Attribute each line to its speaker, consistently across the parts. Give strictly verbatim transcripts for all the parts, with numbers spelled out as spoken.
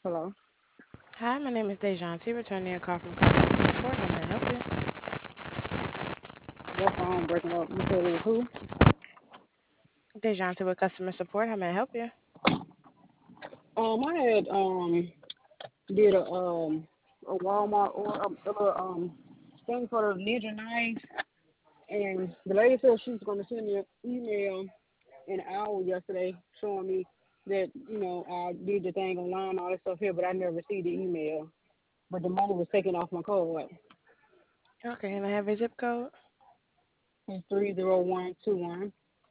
Speaker 1: Hello.
Speaker 2: Hi, my name is Dejanti, returning your call from customer support. How may I help you?
Speaker 1: Your phone breaking up. You said it was who?
Speaker 2: Dejanti with customer support. How may I help you?
Speaker 1: Um, I had um did a um a Walmart or a, a little um thing for the Ninja knife, and the lady said she was gonna send me an email in an hour yesterday showing me that you know I did the thing online, all this stuff here, but I never received the email. But the money was taken off my card.
Speaker 2: Okay, and I have a zip code
Speaker 1: It's three zero one two one.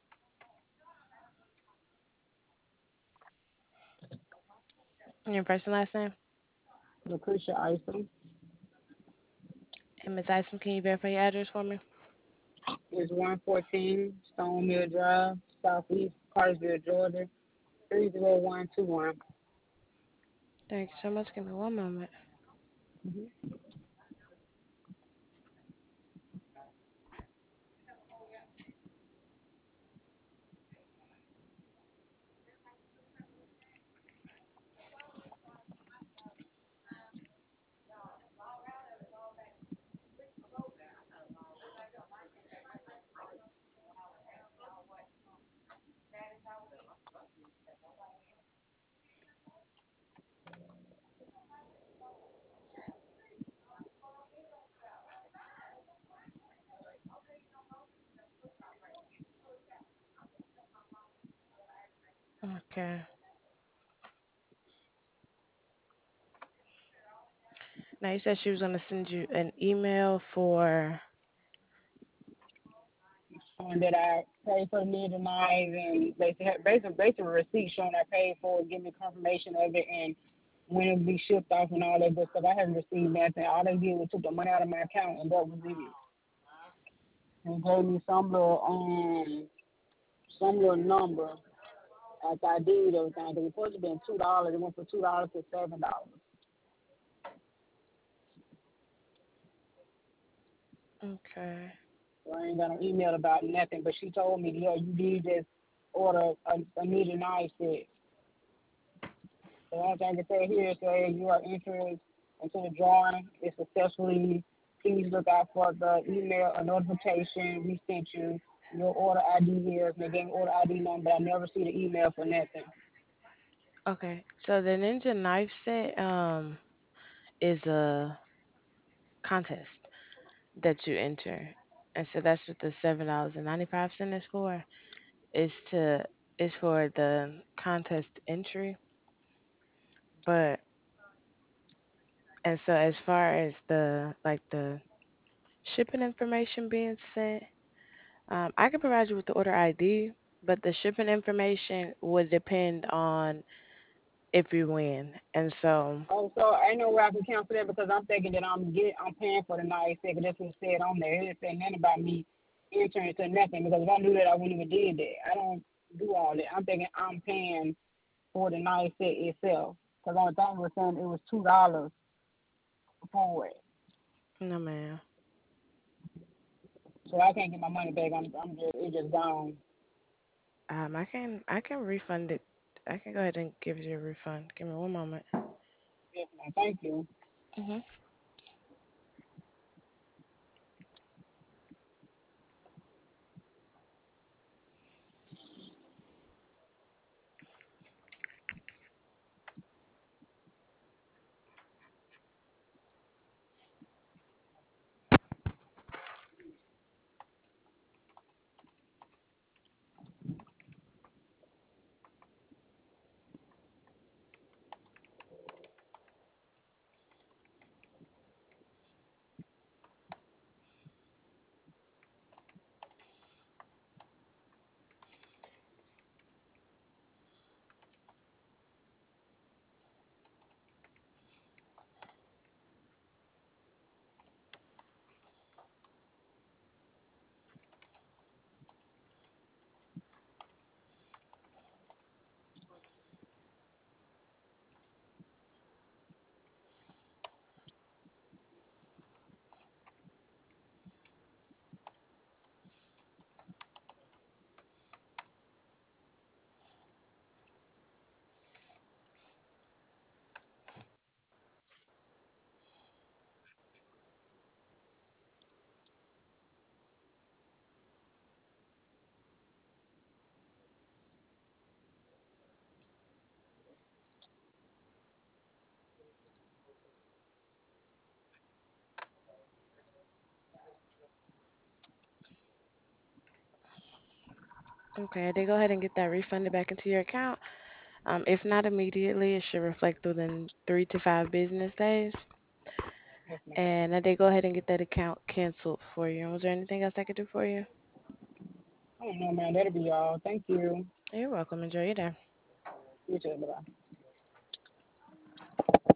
Speaker 2: and your first and last name.
Speaker 1: Lucretia Isom.
Speaker 2: And Miz Isom, can you verify your address for me?
Speaker 1: It's one fourteen Stone Mill Drive, Southeast Cartersville, Georgia. Three zero one two one.
Speaker 2: Thank you so much. Give me one moment.
Speaker 1: Mm-hmm.
Speaker 2: Okay. Now you said she was gonna send you an email for.
Speaker 1: Showing that I paid for the meal knife and basically basically basically a receipt showing I paid for it, give me confirmation of it and when it be shipped off and all that good stuff. I haven't received nothing. All they did was took the money out of my account and that was it. And gave me some little um some little number after I did everything. It was supposed to be two dollars. It went from two dollars to seven dollars.
Speaker 2: Okay.
Speaker 1: So I ain't got no email about nothing. But she told me, yeah, you did just order a, a meal knife set. So all I can say here is say you are entered into the drawing. It's successfully. Please look out for the email or notification we sent you. Your order I D here. They gave me order I D number, but I never see the email for nothing.
Speaker 2: Okay. So the Ninja knife set um is a contest that you enter, and so that's what the seven dollars and ninety five cent is for. Is to is for the contest entry, but and so as far as the like the shipping information being sent, um, I can provide you with the order I D, but the shipping information would depend on if you win. And so,
Speaker 1: Oh, so I know where I can cancel that because I'm thinking that I'm get I'm paying for the night ticket. That's what it said on there. It didn't say nothing about me entering to nothing because if I knew that I wouldn't even did that. I don't do all that. I'm thinking I'm paying for the night set itself. Because on the thing was saying it was two dollars for it.
Speaker 2: no man,
Speaker 1: So I can't get my money back. I'm I'm just it's just gone.
Speaker 2: um, I can I can refund it. I can go ahead and give you a refund. Give me one moment.
Speaker 1: Yes, ma'am. Thank you.
Speaker 2: hmm Okay, they go ahead and get that refunded back into your account. Um, if not immediately, it should reflect within three to five business days.
Speaker 1: Yes, ma'am.
Speaker 2: And they go ahead and get that account canceled for you. Was there anything else I could do for you?
Speaker 1: Oh no, man, that'll be all. Thank you.
Speaker 2: You're welcome. Enjoy your day.
Speaker 1: You too. Bye.